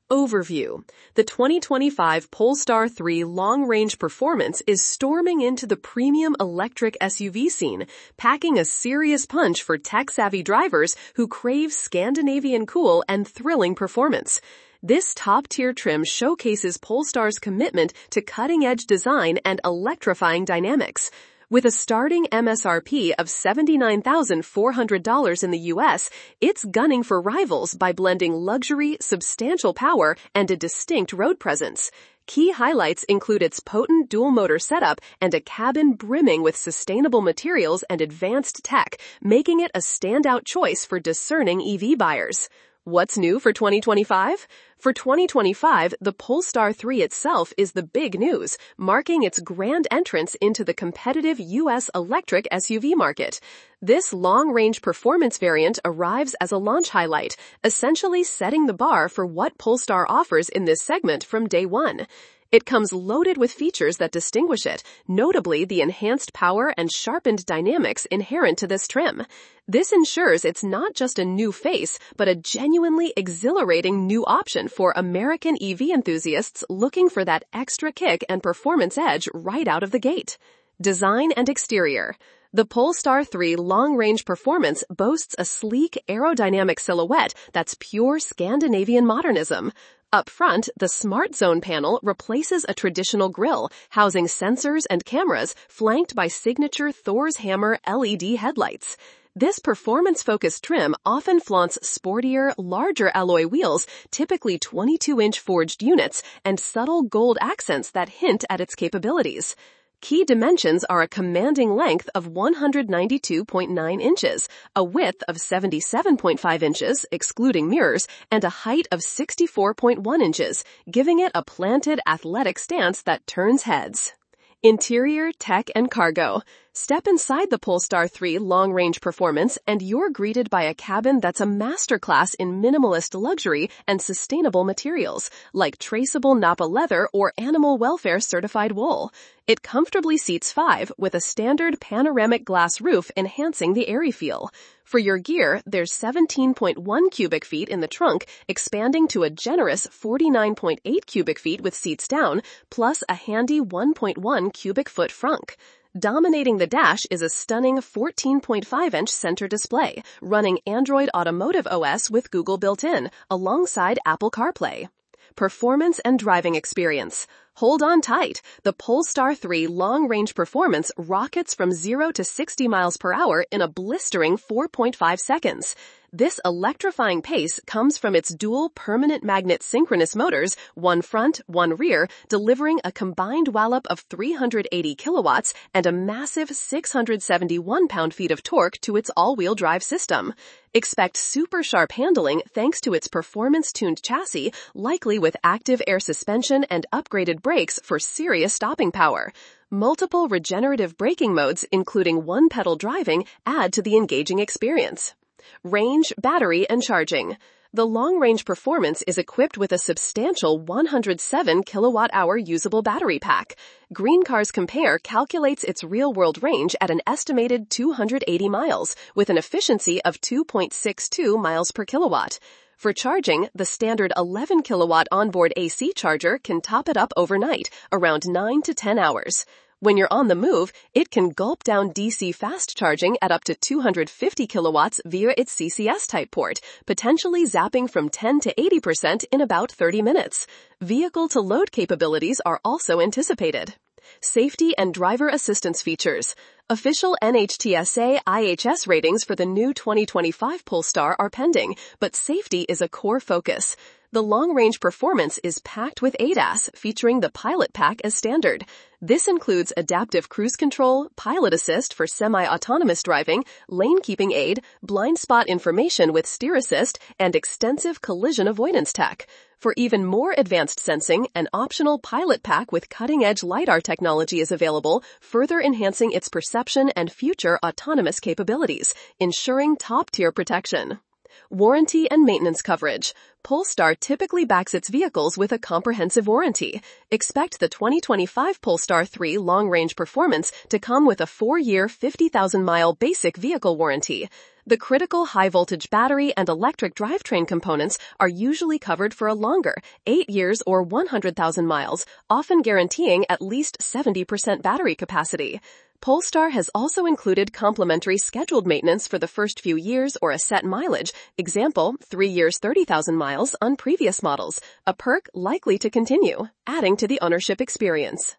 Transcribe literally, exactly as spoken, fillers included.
Overview. The twenty twenty-five Polestar three long-range performance is storming into the premium electric S U V scene, packing a serious punch for tech-savvy drivers who crave Scandinavian cool and thrilling performance. This top-tier trim showcases Polestar's commitment to cutting-edge design and electrifying dynamics. With a starting M S R P of seventy-nine thousand four hundred dollars in the U S, it's gunning for rivals by blending luxury, substantial power, and a distinct road presence. Key highlights include its potent dual-motor setup and a cabin brimming with sustainable materials and advanced tech, making it a standout choice for discerning E V buyers. What's new for twenty twenty-five? For twenty twenty-five, the Polestar three itself is the big news, marking its grand entrance into the competitive U S electric S U V market. This long-range performance variant arrives as a launch highlight, essentially setting the bar for what Polestar offers in this segment from day one. It comes loaded with features that distinguish it, notably the enhanced power and sharpened dynamics inherent to this trim. This ensures it's not just a new face, but a genuinely exhilarating new option for American E V enthusiasts looking for that extra kick and performance edge right out of the gate. Design and exterior. The Polestar three long-range performance boasts a sleek, aerodynamic silhouette that's pure Scandinavian modernism. Up front, the Smart Zone panel replaces a traditional grille, housing sensors and cameras flanked by signature Thor's Hammer L E D headlights. This performance-focused trim often flaunts sportier, larger alloy wheels, typically twenty-two inch forged units, and subtle gold accents that hint at its capabilities. Key dimensions are a commanding length of one hundred ninety-two point nine inches, a width of seventy-seven point five inches, excluding mirrors, and a height of sixty-four point one inches, giving it a planted, athletic stance that turns heads. Interior, tech, and cargo. Step inside the Polestar three long-range performance and you're greeted by a cabin that's a masterclass in minimalist luxury and sustainable materials, like traceable Napa leather or animal welfare certified wool. It comfortably seats five with a standard panoramic glass roof enhancing the airy feel. For your gear, there's seventeen point one cubic feet in the trunk, expanding to a generous forty-nine point eight cubic feet with seats down, plus a handy one point one cubic foot frunk. Dominating the dash is a stunning fourteen point five inch center display, running Android Automotive O S with Google built in, alongside Apple CarPlay. Performance and driving experience. Hold on tight. The Polestar three long-range performance rockets from zero to sixty miles per hour in a blistering four point five seconds. This electrifying pace comes from its dual permanent magnet synchronous motors, one front, one rear, delivering a combined wallop of three hundred eighty kilowatts and a massive six hundred seventy-one pound-feet of torque to its all-wheel drive system. Expect super sharp handling thanks to its performance-tuned chassis, likely with active air suspension and upgraded brakes for serious stopping power. Multiple regenerative braking modes, including one-pedal driving, add to the engaging experience. Range, battery, and charging. The long-range performance is equipped with a substantial one hundred seven kilowatt hour usable battery pack. Green Cars Compare calculates its real-world range at an estimated two hundred eighty miles, with an efficiency of two point six two miles per kilowatt. For charging, the standard eleven kilowatt onboard A C charger can top it up overnight, around nine to ten hours. When you're on the move, it can gulp down D C fast charging at up to two hundred fifty kilowatts via its C C S type port, potentially zapping from ten to eighty percent in about thirty minutes. Vehicle-to-load capabilities are also anticipated. Safety and driver assistance features. Official N H T S A I H S ratings for the new twenty twenty-five Polestar are pending, but safety is a core focus. The long-range performance is packed with A D A S, featuring the Pilot Pack as standard. This includes adaptive cruise control, pilot assist for semi-autonomous driving, lane-keeping aid, blind spot information with steer assist, and extensive collision avoidance tech. For even more advanced sensing, an optional Pilot Pack with cutting-edge LiDAR technology is available, further enhancing its perception and future autonomous capabilities, ensuring top-tier protection. Warranty and maintenance coverage. Polestar typically backs its vehicles with a comprehensive warranty. Expect the twenty twenty-five Polestar three long-range performance to come with a four-year, fifty thousand mile basic vehicle warranty. The critical high-voltage battery and electric drivetrain components are usually covered for a longer, eight years or one hundred thousand miles, often guaranteeing at least seventy percent battery capacity. Polestar has also included complimentary scheduled maintenance for the first few years or a set mileage, example, three years thirty thousand miles on previous models, a perk likely to continue, adding to the ownership experience.